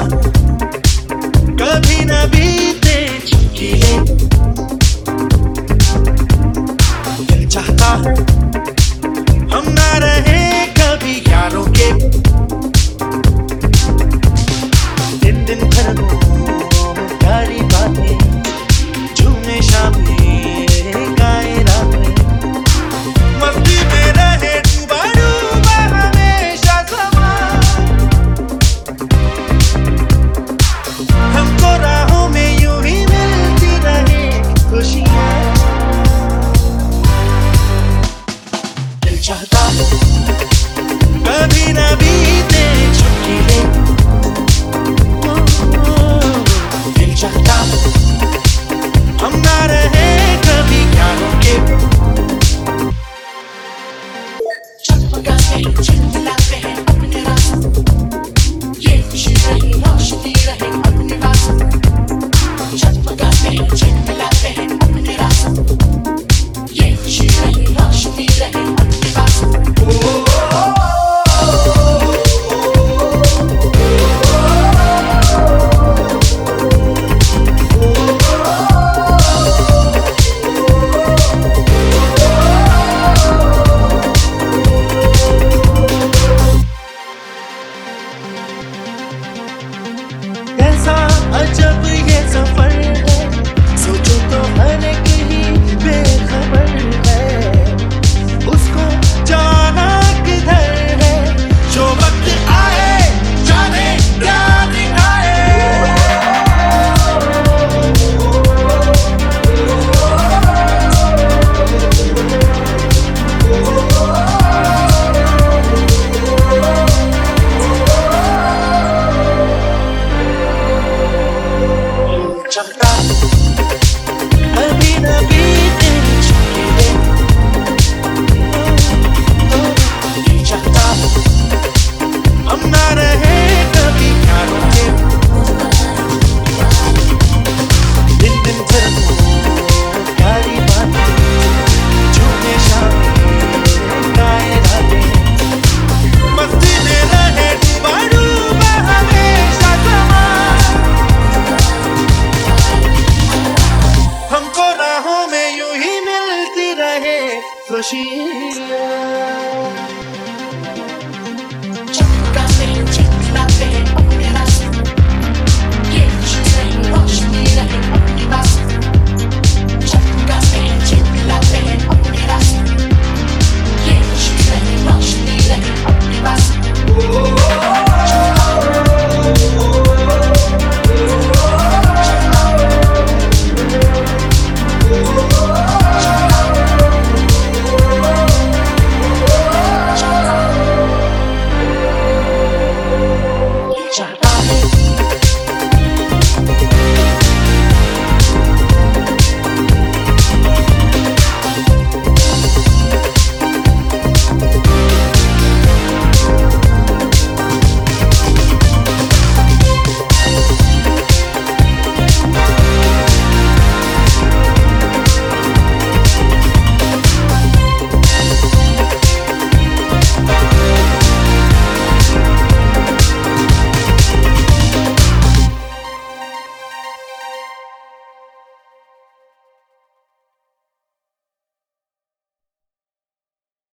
कभी न बीते चुटकिले। दिल चाहता है हम ना रहे कभी यारों के। दिन दिन भर प्यारी बातें झूमे शामें गाए रातें। मस्ती में रहे डूबा डूबा हमेशा समा। हमको राहों में यूं ही मिलती रहे खुशियाँ। दिल चाहता कभी न बीते चुटकिले। दिल चाहता हम ना रहे कभी यारों के। चमकाते हैं, चिल्लाते हैं अपने रास्ते, ये खुशी रहे रोशनी रहे अपने रास्ते। चमकाते हैं, चिल्लाते हैं अपने रास्ते, ये खुशी रहे रोशनी रहे अपने रास्ते। कैसा अजब ये सफर है, सोचो तो हर एक ही बेखबर है। उसको जाना किधर है, जो वक्त आए जाने क्या दिखाए। चाहता कभी न बीते चुटकिले। दिल चाहता हम ना रहे कभी यारों के। दिन दिन भर प्यारी बातें झूमे शामें गाए रातें। मस्ती में रहे डूबा डूबा हमेशा समा। हमको राहों में यूं ही मिलती रहे खुशियाँ। चमकाते हैं, चिल्लाते हैं अपने रास्ते, ये खुशी रहे रोशनी रहे अपने रास्ते। चमकाते हैं, चिल्लाते हैं अपने रास्ते, ये खुशी रहे रोशनी रहे अपने रास्ते। चाहता